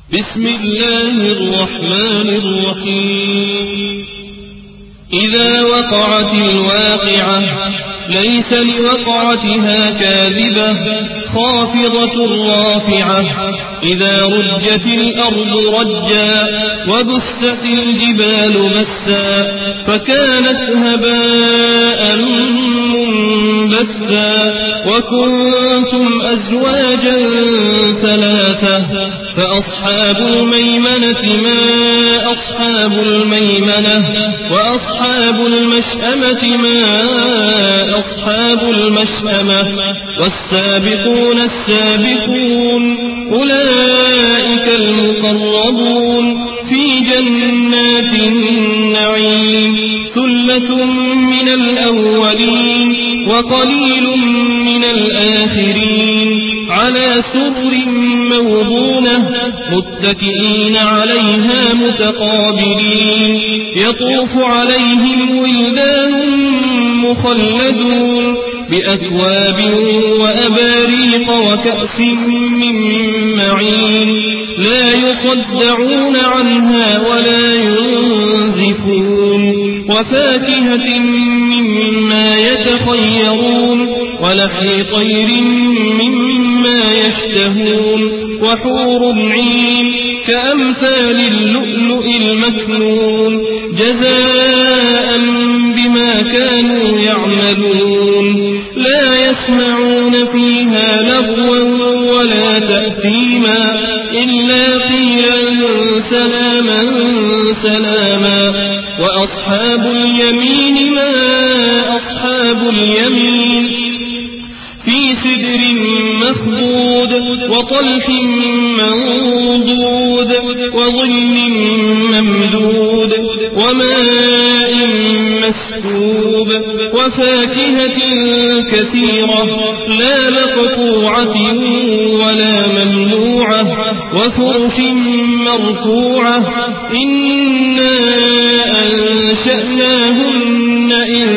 بسم الله الرحمن الرحيم إذا وقعت الواقعة ليس لوقعتها كاذبة خافضة رافعة إذا رجت الأرض رجا وبست الجبال بسا فكانت هباء منبثا وكنتم أزواجا ثلاثة فأصحاب الميمنة ما أصحاب الميمنة وأصحاب المشأمة ما أصحاب المشأمة والسابقون السابقون أولئك المقربون في جنات النعيم ثلة من الأولين وقليل من الآخرين على سرر موضونة متكئين عليها متقابلين يطوف عليهم ولدان مخلدون بأكواب وأباريق وكأس من معين لا يصدعون عنها ولا ينزفون وفاكهة مما يتخيرون ولحم طير مما يشتهون وحور عين كأمثال اللؤلؤ المكنون جزاء بما كانوا يعملون لا يسمعون فيها لغوا ولا تأثيما إلا قيلا سلاما سلاما وأصحاب اليمين ما أصحاب اليمين في سدر مخضود وطلح منضود وظل ممدود وماء مسكوب وفاكهة كثيرة لا مقطوعة ولا ممنوعة وفرش مرفوعة إنا أنشأناهن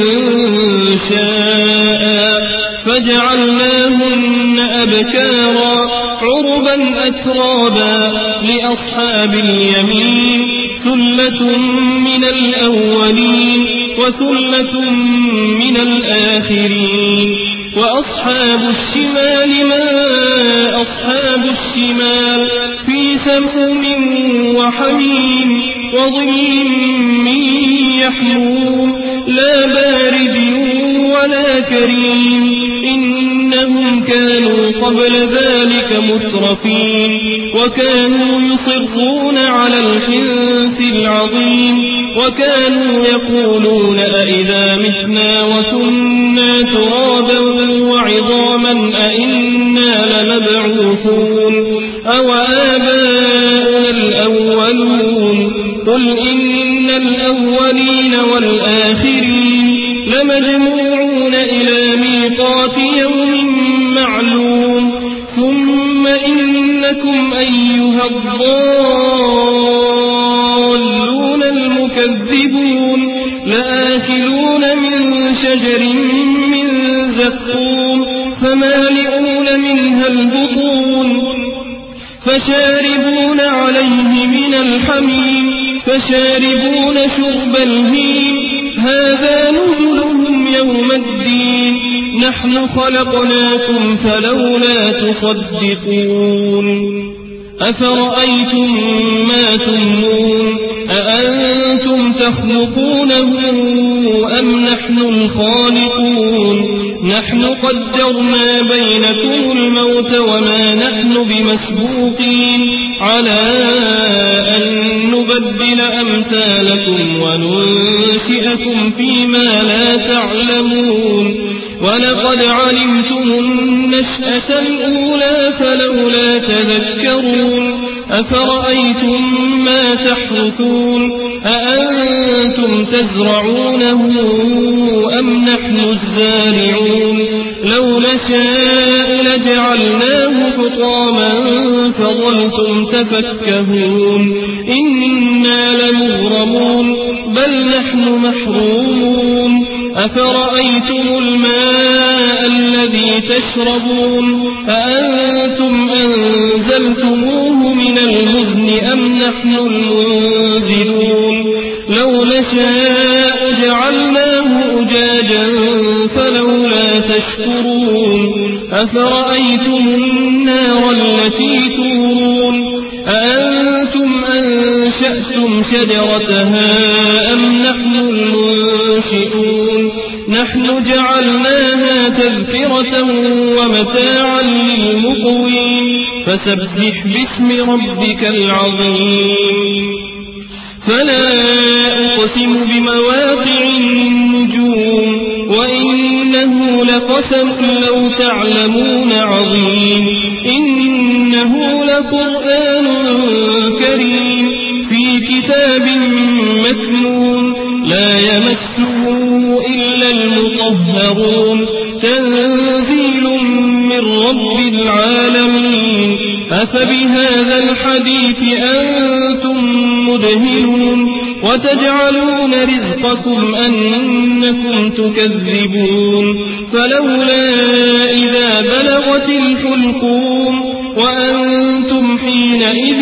إنشاء فجعلناهن أبكارا عربا أترابا لأصحاب اليمين ثلة من الأولين وثلة من الآخرين وأصحاب الشمال ما أصحاب الشمال في سموم وحميم وظل من يحموم لا بارد ولا كريم إنهم كانوا قبل ذلك مترفين وكانوا يصرون على الحنث العظيم وكانوا يقولون أئذا متنا وكنا ترابا وعظاما أئنا لمبعوثون أو آباؤنا الأولون قل إن الأولين والآخرين لمجموعون إلى ميقات يوم معلوم ثم إنكم أيها الضالون المكذبون لآكلون من شجر من زقوم فمالئون منها البطون فشاربون عليه من الحميم فشاربون شرب الهيم هذا نزلهم يوم الدين نحن خلقناكم فلولا تصدقون أفرأيتم ما تمنون أأنتم تخلقونه أم نحن الخالقون نحن قدرنا بينكم الموت وما نحن بمسبوقين على أن نبدل أمثالكم وننشئكم فيما لا تعلمون ولقد علمتم النشأة الأولى فلولا تذكرون أفرأيتم ما تحرثون أأنتم تزرعونه أم نحن الزارعون لو نشاء لجعلناه حطاما فظلتم تفكهون إنا لمغرمون بل نحن محرومون أفرأيتم الماء الذي تشربون أأنتم أنزلتموه من المزن أم نحن المنزلون لو نشاء جعلناه أجاجا فلولا تشكرون أفرأيتم النار التي تورون أأنتم أنشأتم شجرتها أم نحن المنشئون نحن جعلناها تذكرة ومتاعا للمقوين فسبح باسم ربك العظيم فلا أقسم بمواقع النجوم وإنه لقسم لو تعلمون عظيم إنه لقرآن كريم في كتاب مكنون لا يمسه إلا المطهرون تنزيل من رب العالمين أفبهذا الحديث أنتم مدهنون وتجعلون رزقكم أنكم تكذبون فلولا إذا بلغت الحلقوم وأنتم حينئذ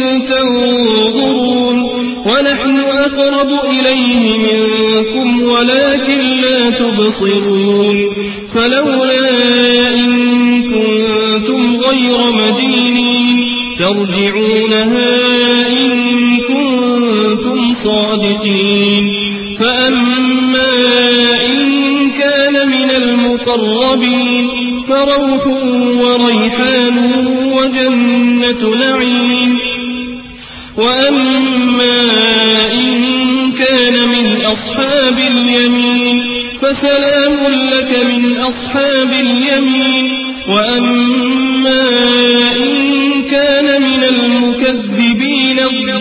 تنظرون ونحن أقرب إليه منكم ولكن لا تبصرون فلولا إن كنتم غير مدينين ترجعونها إن كنتم صادقين فأما إن كان من المقربين فروح وريحان وجنة نعيم وأما إن كان من أصحاب اليمين فسلام لك من أصحاب اليمين وأما إن كان من المكذبين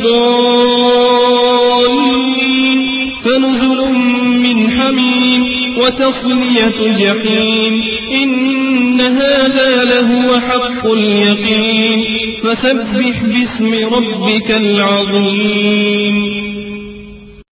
الضالين فنزل من حميم وتصلية جحيم إن هذا لهو حق اليقين فسبح باسم ربك العظيم